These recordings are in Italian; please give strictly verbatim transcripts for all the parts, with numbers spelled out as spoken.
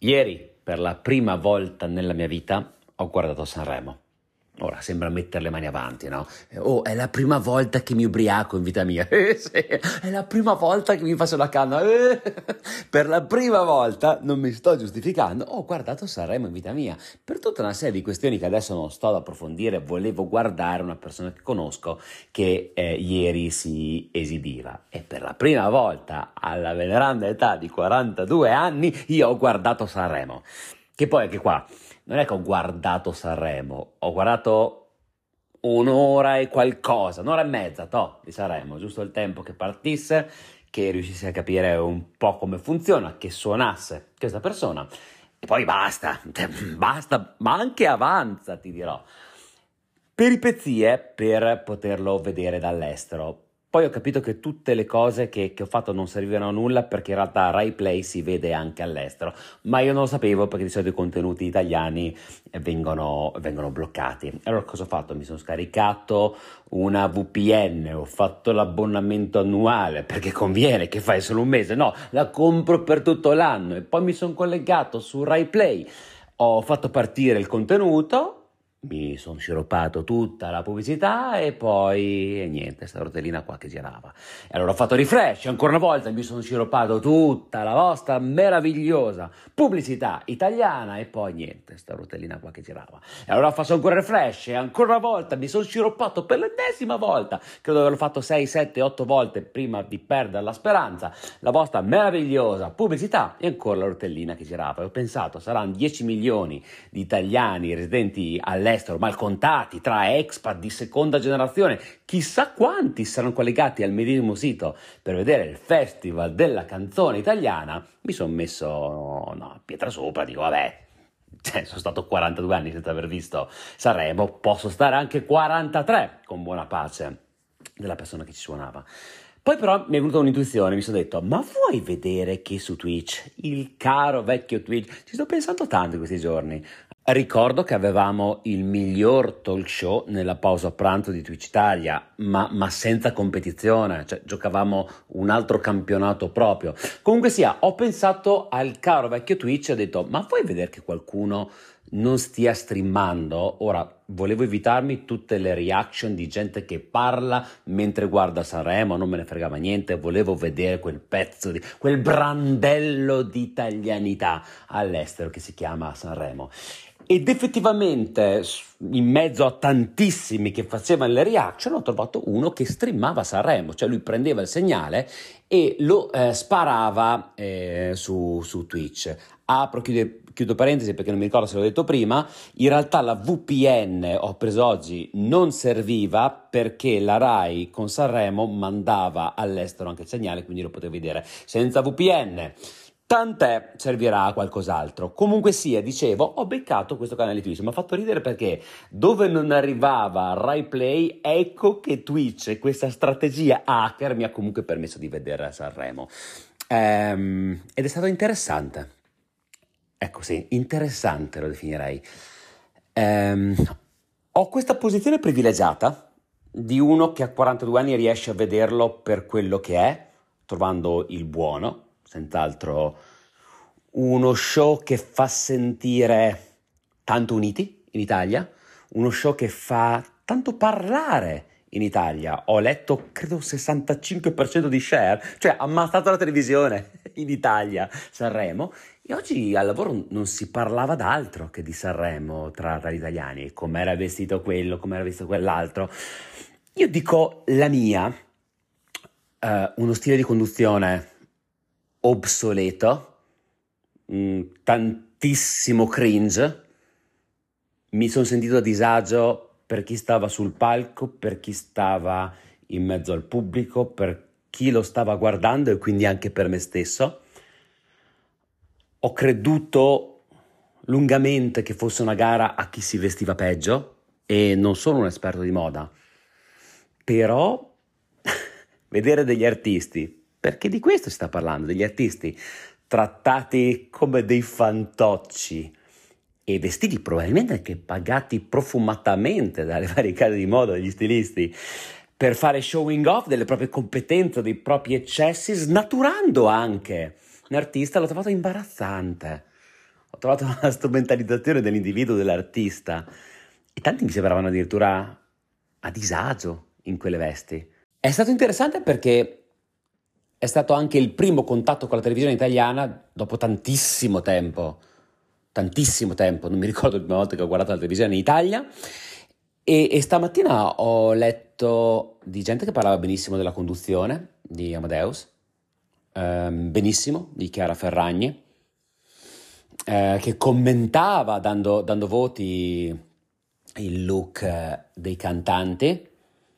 Ieri, per la prima volta nella mia vita, ho guardato Sanremo. Ora sembra mettere le mani avanti, no? Oh, è la prima volta che mi ubriaco in vita mia. Eh, sì, è la prima volta che mi faccio la canna. Eh, per la prima volta, non mi sto giustificando, ho guardato Sanremo in vita mia. Per tutta una serie di questioni che adesso non sto ad approfondire, volevo guardare una persona che conosco che eh, ieri si esibiva. E per la prima volta, alla veneranda età di quarantadue anni, io ho guardato Sanremo. Che poi anche qua, non è che ho guardato Sanremo, ho guardato un'ora e qualcosa, un'ora e mezza, toh, di Sanremo, giusto il tempo che partisse, che riuscissi a capire un po' come funziona, che suonasse questa persona, e poi basta, basta, ma anche avanza, ti dirò. Peripezie per poterlo vedere dall'estero. Poi ho capito che tutte le cose che, che ho fatto non servivano a nulla, perché in realtà Rai Play si vede anche all'estero, ma io non lo sapevo, perché di solito i contenuti italiani vengono, vengono bloccati. Allora cosa ho fatto? Mi sono scaricato una V P N, ho fatto l'abbonamento annuale, perché conviene, che fai solo un mese, no, la compro per tutto l'anno, e poi mi sono collegato su Rai Play, ho fatto partire il contenuto, mi sono sciroppato tutta la pubblicità e poi e niente, sta rotellina qua che girava. E allora ho fatto refresh, ancora una volta mi sono sciroppato tutta la vostra meravigliosa pubblicità italiana e poi niente, sta rotellina qua che girava. E allora faccio ancora refresh e ancora una volta mi sono sciroppato per l'ennesima volta, credo di averlo fatto sei, sette, otto volte prima di perdere la speranza, la vostra meravigliosa pubblicità e ancora la rotellina che girava. E ho pensato, saranno dieci milioni di italiani residenti all'estero, mal contati, tra expat di seconda generazione, chissà quanti saranno collegati al medesimo sito per vedere il Festival della canzone italiana. Mi sono messo no, pietra sopra, dico vabbè, cioè, sono stato quarantadue anni senza aver visto Sanremo, posso stare anche quarantatré con buona pace della persona che ci suonava. Poi però mi è venuta un'intuizione, mi sono detto, ma vuoi vedere che su Twitch, il caro vecchio Twitch, ci sto pensando tanto in questi giorni. Ricordo che avevamo il miglior talk show nella pausa pranzo di Twitch Italia, ma, ma senza competizione, cioè giocavamo un altro campionato proprio. Comunque sia, ho pensato al caro vecchio Twitch e ho detto, ma vuoi vedere che qualcuno non stia streamando? Ora, volevo evitarmi tutte le reaction di gente che parla mentre guarda Sanremo, non me ne fregava niente, volevo vedere quel pezzo, di quel brandello di italianità all'estero che si chiama Sanremo. Ed effettivamente, in mezzo a tantissimi che facevano le reaction, ho trovato uno che streamava Sanremo, cioè lui prendeva il segnale e lo eh, sparava eh, su, su Twitch. Apro, chiudo, chiudo parentesi perché non mi ricordo se l'ho detto prima, in realtà la V P N, ho preso oggi, non serviva perché la Rai con Sanremo mandava all'estero anche il segnale, quindi lo potevo vedere senza V P N. Tant'è, servirà a qualcos'altro. Comunque sia, dicevo, ho beccato questo canale Twitch, mi ha fatto ridere perché dove non arrivava Rai Play, ecco che Twitch, questa strategia hacker, mi ha comunque permesso di vedere Sanremo. Ehm, ed è stato interessante. Ecco sì, interessante lo definirei. Ehm, ho questa posizione privilegiata di uno che a quarantadue anni riesce a vederlo per quello che è, trovando il buono. Senz'altro uno show che fa sentire tanto uniti in Italia, uno show che fa tanto parlare in Italia. Ho letto, credo, sessantacinque per cento di share, cioè ha ammazzato la televisione in Italia, Sanremo, e oggi al lavoro non si parlava d'altro che di Sanremo tra, tra gli italiani, com'era vestito quello, com'era vestito quell'altro. Io dico la mia, eh, uno stile di conduzione obsoleto, mh, tantissimo cringe, mi sono sentito a disagio per chi stava sul palco, per chi stava in mezzo al pubblico, per chi lo stava guardando e quindi anche per me stesso. Ho creduto lungamente che fosse una gara a chi si vestiva peggio e non sono un esperto di moda, però vedere degli artisti, perché di questo si sta parlando, degli artisti trattati come dei fantocci e vestiti probabilmente anche pagati profumatamente dalle varie case di moda, degli stilisti, per fare showing off delle proprie competenze, dei propri eccessi, snaturando anche un artista, l'ho trovato imbarazzante. ho trovato una strumentalizzazione dell'individuo, dell'artista, e tanti mi sembravano addirittura a disagio in quelle vesti. È stato interessante perché è stato anche il primo contatto con la televisione italiana dopo tantissimo tempo, tantissimo tempo, non mi ricordo la prima volta che ho guardato la televisione in Italia, e, e stamattina ho letto di gente che parlava benissimo della conduzione di Amadeus, ehm, benissimo, di Chiara Ferragni, eh, che commentava dando, dando voti il look eh, dei cantanti,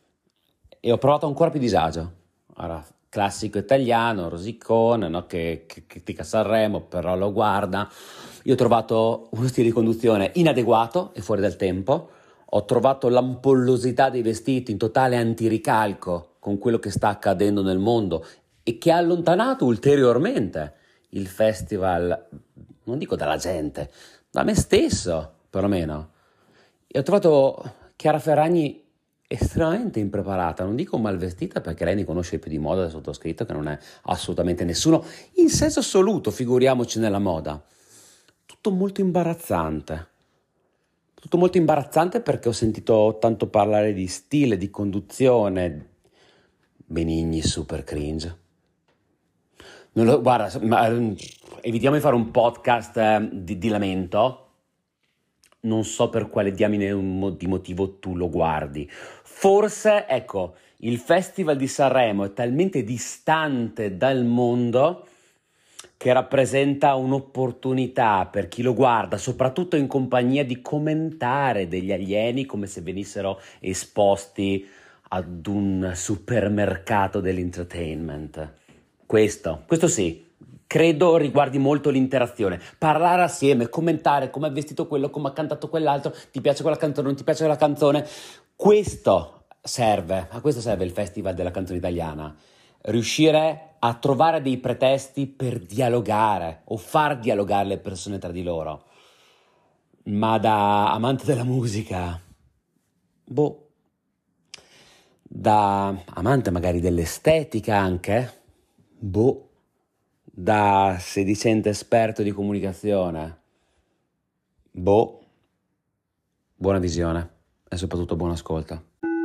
e ho provato ancora più disagio. Ora, classico italiano, rosicone, no? che, che critica Sanremo, però lo guarda. Io ho trovato uno stile di conduzione inadeguato e fuori dal tempo. Ho trovato l'ampollosità dei vestiti in totale antiricalco con quello che sta accadendo nel mondo e che ha allontanato ulteriormente il festival, non dico dalla gente, da me stesso, perlomeno. E ho trovato Chiara Ferragni estremamente impreparata, non dico mal vestita perché lei ne conosce più di moda del sottoscritto, che non è assolutamente nessuno, in senso assoluto, figuriamoci nella moda. Tutto molto imbarazzante. Tutto molto imbarazzante perché ho sentito tanto parlare di stile, di conduzione. Benigni super cringe. Non lo, guarda, ma, mm, evitiamo di fare un podcast eh, di, di lamento. Non so per quale diamine mo- di motivo tu lo guardi. Forse, ecco, il Festival di Sanremo è talmente distante dal mondo che rappresenta un'opportunità per chi lo guarda, soprattutto in compagnia, di commentare degli alieni come se venissero esposti ad un supermercato dell'entertainment. Questo, questo sì, credo riguardi molto l'interazione. Parlare assieme, commentare come è vestito quello, come ha cantato quell'altro, ti piace quella canzone, non ti piace quella canzone. Questo serve, a questo serve il Festival della canzone italiana. Riuscire a trovare dei pretesti per dialogare o far dialogare le persone tra di loro. Ma da amante della musica, boh, da amante magari dell'estetica anche, boh, da sedicente esperto di comunicazione, boh, buona visione e soprattutto buon ascolto.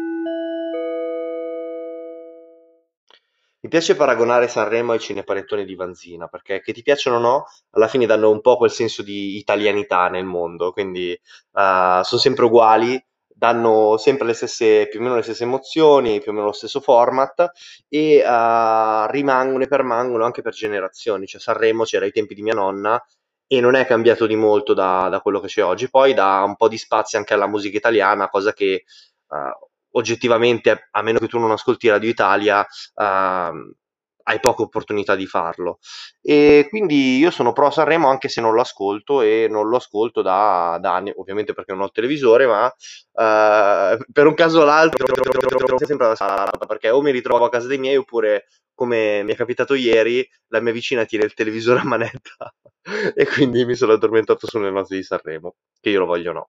Mi piace paragonare Sanremo ai cinepanettoni di Vanzina, perché che ti piacciono o no, alla fine danno un po' quel senso di italianità nel mondo, quindi sono sempre uguali, danno sempre le stesse, più o meno le stesse emozioni, più o meno lo stesso format e eh, rimangono e permangono anche per generazioni. Cioè Sanremo c'era ai tempi di mia nonna e non è cambiato di molto da, da quello che c'è oggi. Poi dà un po' di spazio anche alla musica italiana, cosa che eh, oggettivamente, a meno che tu non ascolti Radio Italia, ehm, hai poche opportunità di farlo. E quindi io sono pro Sanremo anche se non lo ascolto e non lo ascolto da, da anni, ovviamente perché non ho il televisore, ma eh, per un caso o l'altro sempre alla sala, perché o mi ritrovo a casa dei miei oppure come mi è capitato ieri, la mia vicina tiene il televisore a manetta e quindi mi sono addormentato sulle note di Sanremo, che io lo voglio o no.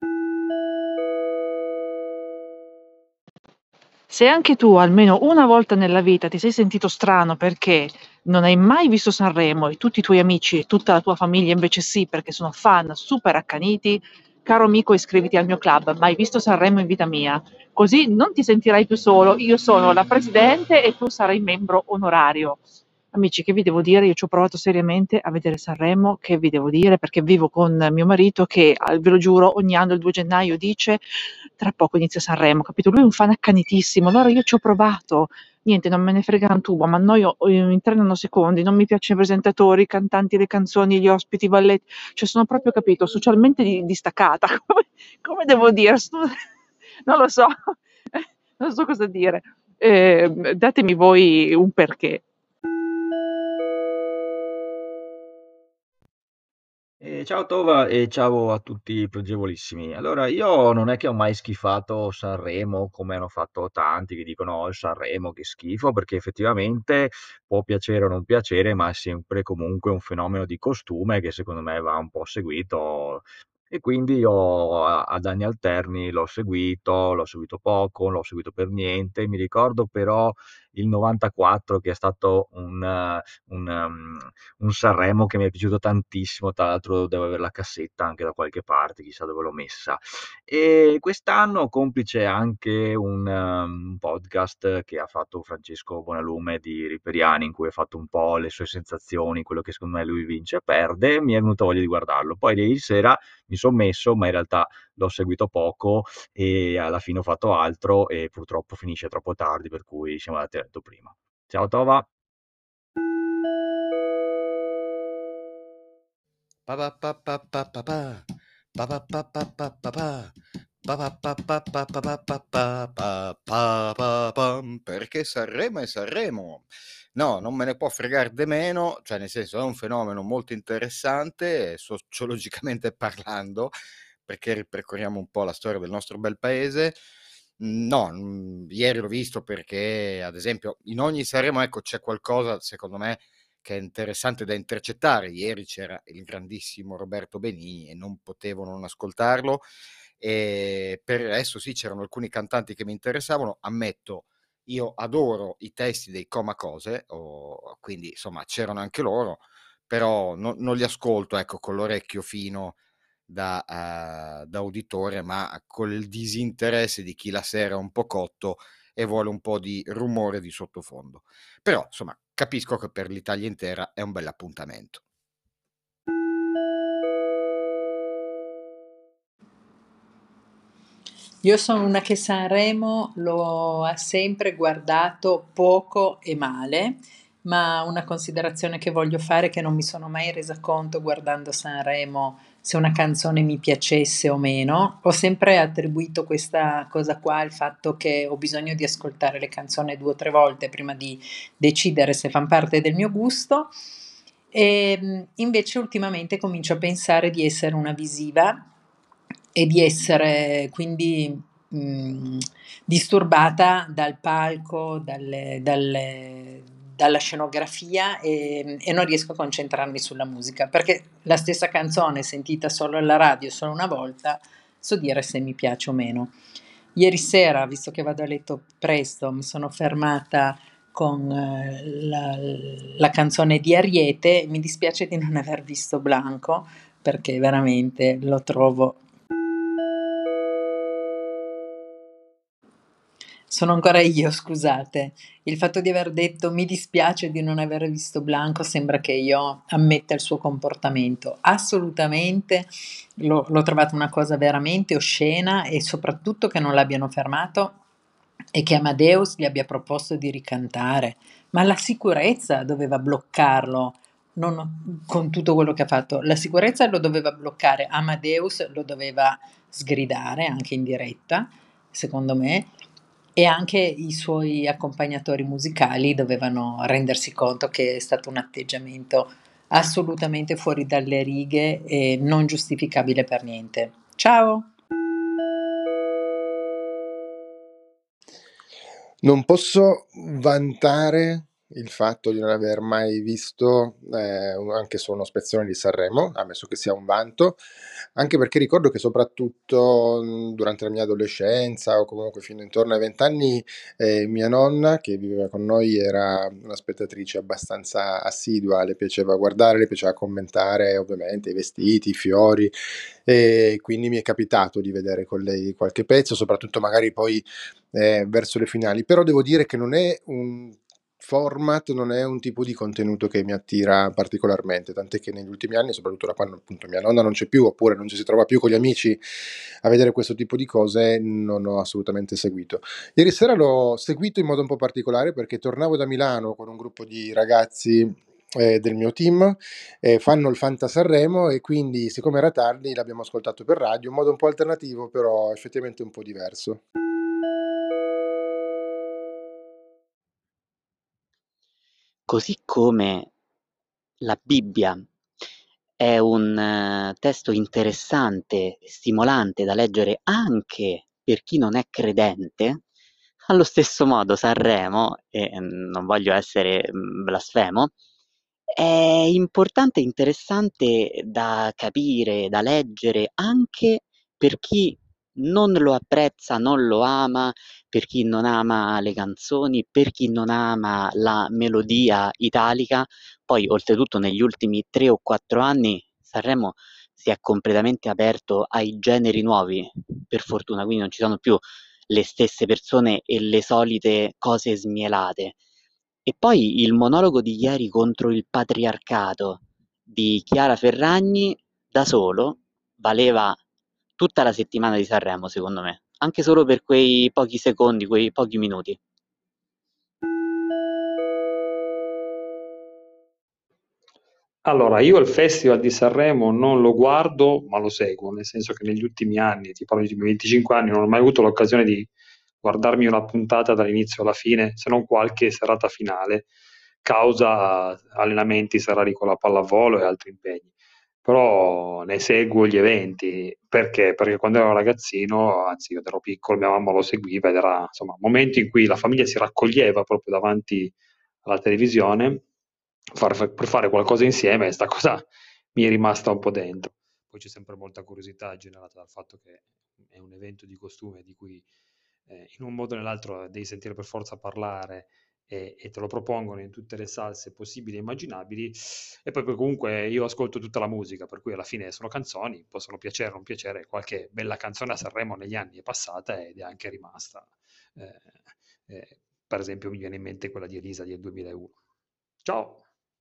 Se anche tu almeno una volta nella vita ti sei sentito strano perché non hai mai visto Sanremo e tutti i tuoi amici e tutta la tua famiglia invece sì, perché sono fan super accaniti, caro amico iscriviti al mio club, mai visto Sanremo in vita mia. Così non ti sentirai più solo, io sono la presidente e tu sarai membro onorario. Amici, che vi devo dire? Io ci ho provato seriamente a vedere Sanremo, che vi devo dire, perché vivo con mio marito che, ah, ve lo giuro, ogni anno il due gennaio dice: "Tra poco inizia Sanremo", capito? Lui è un fan accanitissimo, allora io ci ho provato, niente, non me ne frega un tubo, ma annoio ehm, in tre nanosecondi, non mi piacciono i presentatori, i cantanti, le canzoni, gli ospiti, i balletti, cioè sono proprio, capito, socialmente di distaccata, come come devo dire? Sto non lo so, non so cosa dire. Ehm, datemi voi un perché. E ciao Tova e ciao a tutti i pregevolissimi. Allora, io non è che ho mai schifato Sanremo come hanno fatto tanti che dicono oh, il Sanremo che schifo, perché effettivamente può piacere o non piacere, ma è sempre comunque un fenomeno di costume che secondo me va un po' seguito. E quindi io a- ad anni alterni l'ho seguito, l'ho seguito poco, l'ho seguito per niente. Mi ricordo però il novantaquattro, che è stato un, eh, un, um, un Sanremo che mi è piaciuto tantissimo. Tra l'altro devo avere la cassetta anche da qualche parte, chissà dove l'ho messa. E quest'anno, complice anche un, um, un podcast che ha fatto Francesco Bonalume di Riperiani, in cui ha fatto un po' le sue sensazioni, quello che secondo me lui vince e perde, mi è venuta voglia di guardarlo. Poi ieri sera mi sono messo, ma in realtà l'ho seguito poco e alla fine ho fatto altro e purtroppo finisce troppo tardi, per cui siamo andati a letto prima. Ciao Tova. Pa-pa-pa-pa-pa-pa-pa. Pa-pa-pa-pa-pa-pa-pa. Pa-pa-pa-pa-pa-pa-pa-pa-pa-pa-pam. Perché Sanremo è Sanremo. No, non me ne può fregare de meno, cioè nel senso è un fenomeno molto interessante sociologicamente parlando, perché ripercorriamo un po' la storia del nostro bel paese. No, mm, ieri l'ho visto perché, ad esempio, in ogni Sanremo, ecco, c'è qualcosa, secondo me, che è interessante da intercettare. Ieri c'era il grandissimo Roberto Benigni e non potevo non ascoltarlo. E per adesso sì, c'erano alcuni cantanti che mi interessavano. Ammetto, io adoro i testi dei Comacose, o, quindi insomma c'erano anche loro, però no, non li ascolto, ecco, con l'orecchio fino da, uh, da uditore, ma con il disinteresse di chi la sera è un po' cotto e vuole un po' di rumore di sottofondo. Però insomma capisco che per l'Italia intera è un bel appuntamento. Io sono una che Sanremo lo ha sempre guardato poco e male, ma una considerazione che voglio fare è che non mi sono mai resa conto guardando Sanremo se una canzone mi piacesse o meno. Ho sempre attribuito questa cosa qua al fatto che ho bisogno di ascoltare le canzoni due o tre volte prima di decidere se fanno parte del mio gusto. E invece ultimamente comincio a pensare di essere una visiva e di essere quindi mh, disturbata dal palco, dalle, dalle, dalla scenografia e, e non riesco a concentrarmi sulla musica, perché la stessa canzone sentita solo alla radio solo una volta so dire se mi piace o meno. Ieri sera, visto che vado a letto presto, mi sono fermata con eh, la, la canzone di Ariete. Mi dispiace di non aver visto Blanco perché veramente lo trovo. Sono ancora io, scusate. Il fatto di aver detto mi dispiace di non aver visto Blanco sembra che io ammetta il suo comportamento. Assolutamente l'ho, l'ho trovata una cosa veramente oscena e soprattutto che non l'abbiano fermato e che Amadeus gli abbia proposto di ricantare. Ma la sicurezza doveva bloccarlo. Non, con tutto quello che ha fatto, la sicurezza lo doveva bloccare, Amadeus lo doveva sgridare anche in diretta, secondo me, e anche i suoi accompagnatori musicali dovevano rendersi conto che è stato un atteggiamento assolutamente fuori dalle righe e non giustificabile per niente. Ciao! Non posso vantare il fatto di non aver mai visto eh, anche solo uno spezzone di Sanremo, ammesso che sia un vanto, anche perché ricordo che soprattutto mh, durante la mia adolescenza o comunque fino intorno ai vent'anni eh, mia nonna che viveva con noi era una spettatrice abbastanza assidua, le piaceva guardare, le piaceva commentare ovviamente i vestiti, i fiori e quindi mi è capitato di vedere con lei qualche pezzo, soprattutto magari poi eh, verso le finali, però devo dire che non è un format, non è un tipo di contenuto che mi attira particolarmente, tant'è che negli ultimi anni, soprattutto da quando appunto mia nonna non c'è più oppure non ci si trova più con gli amici a vedere questo tipo di cose, non ho assolutamente seguito. Ieri sera l'ho seguito in modo un po' particolare perché tornavo da Milano con un gruppo di ragazzi eh, del mio team, eh, fanno il Fanta Sanremo e quindi siccome era tardi l'abbiamo ascoltato per radio, in modo un po' alternativo però effettivamente un po' diverso. Così come la Bibbia è un eh, testo interessante, stimolante da leggere anche per chi non è credente, allo stesso modo Sanremo, e mm, non voglio essere mm, blasfemo, è importante e interessante da capire, da leggere anche per chi non lo apprezza, non lo ama, per chi non ama le canzoni, per chi non ama la melodia italica. Poi oltretutto negli ultimi tre o quattro anni Sanremo si è completamente aperto ai generi nuovi, per fortuna, quindi non ci sono più le stesse persone e le solite cose smielate. E poi il monologo di ieri contro il patriarcato di Chiara Ferragni da solo valeva tutta la settimana di Sanremo, secondo me, anche solo per quei pochi secondi, quei pochi minuti. Allora, io il Festival di Sanremo non lo guardo, ma lo seguo, nel senso che negli ultimi anni, ti parlo di venticinque anni, non ho mai avuto l'occasione di guardarmi una puntata dall'inizio alla fine, se non qualche serata finale, causa allenamenti serali con la pallavolo e altri impegni. Però ne seguo gli eventi, perché? Perché quando ero ragazzino, anzi io ero piccolo, mia mamma lo seguiva ed era insomma momenti in cui la famiglia si raccoglieva proprio davanti alla televisione far- per fare qualcosa insieme, e sta cosa mi è rimasta un po' dentro. Poi c'è sempre molta curiosità generata dal fatto che è un evento di costume di cui eh, in un modo o nell'altro devi sentire per forza parlare e, e te lo propongono in tutte le salse possibili e immaginabili. E poi, poi comunque io ascolto tutta la musica, per cui alla fine sono canzoni, possono piacere o non piacere, qualche bella canzone a Sanremo negli anni è passata ed è anche rimasta. Eh, eh, per esempio mi viene in mente quella di Elisa del duemilauno. Ciao!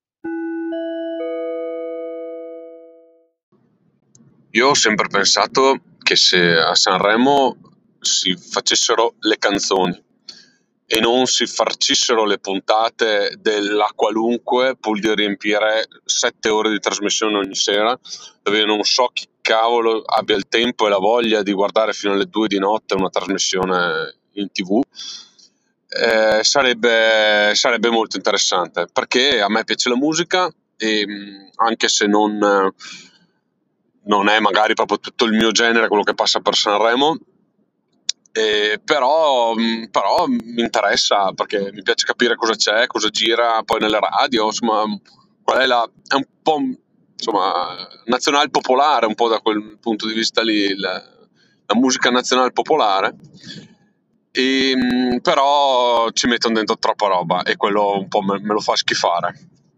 Io ho sempre pensato che se a Sanremo si facessero le canzoni e non si farcissero le puntate della qualunque, pur di riempire sette ore di trasmissione ogni sera, dove non so chi cavolo abbia il tempo e la voglia di guardare fino alle due di notte una trasmissione in tv, eh, sarebbe, sarebbe molto interessante, perché a me piace la musica e mh, anche se non, eh, non è magari proprio tutto il mio genere quello che passa per Sanremo, eh, però, mh, però mi interessa perché mi piace capire cosa c'è, cosa gira poi nelle radio, insomma, qual è la, è un po' insomma nazionale popolare, un po' da quel punto di vista lì, il- la musica nazionale popolare. E, mh, però ci mettono dentro troppa roba e quello un po' me, me lo fa schifare.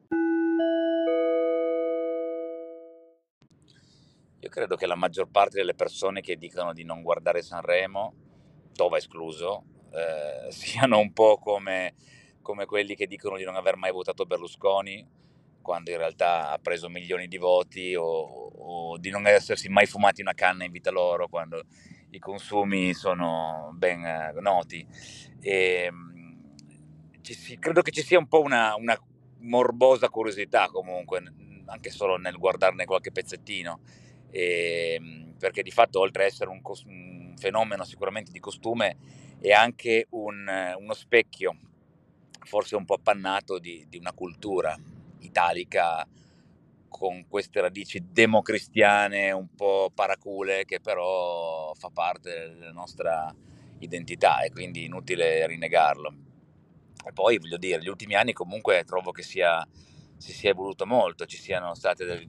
Io credo che la maggior parte delle persone che dicono di non guardare Sanremo, Tova escluso, eh, siano un po' come, come quelli che dicono di non aver mai votato Berlusconi, quando in realtà ha preso milioni di voti, o, o di non essersi mai fumati una canna in vita loro, quando i consumi sono ben eh, noti. E, mh, ci si- credo che ci sia un po' una, una morbosa curiosità comunque, n- anche solo nel guardarne qualche pezzettino. E, mh, perché di fatto, oltre a essere un, cos- un fenomeno sicuramente di costume, è anche un, eh, uno specchio, forse un po' appannato, di, di una cultura italica con queste radici democristiane un po' paracule, che però fa parte della nostra identità e quindi inutile rinnegarlo. E poi voglio dire, gli ultimi anni comunque trovo che sia, si sia evoluto molto, ci siano state del...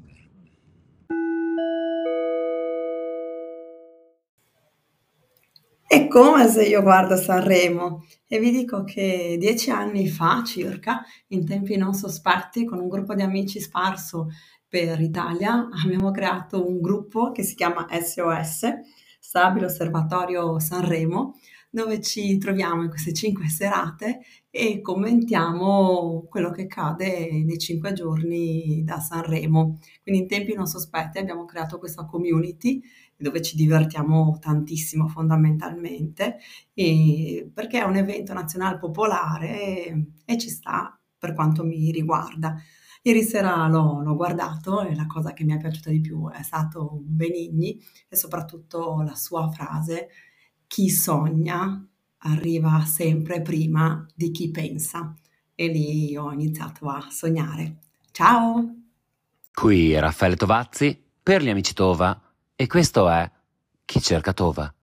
È come se io guardo Sanremo e vi dico che dieci anni fa circa, in tempi non sospetti, con un gruppo di amici sparso per Italia, abbiamo creato un gruppo che si chiama S O S, Stabile Osservatorio Sanremo, dove ci troviamo in queste cinque serate e commentiamo quello che accade nei cinque giorni da Sanremo. Quindi in tempi non sospetti abbiamo creato questa community dove ci divertiamo tantissimo fondamentalmente, e perché è un evento nazionale popolare e, e ci sta per quanto mi riguarda. Ieri sera l'ho, l'ho guardato e la cosa che mi è piaciuta di più è stato Benigni e soprattutto la sua frase: chi sogna arriva sempre prima di chi pensa. E lì ho iniziato a sognare. Ciao! Qui Raffaele Tovazzi per gli amici Tova e questo è Chi cerca Tova.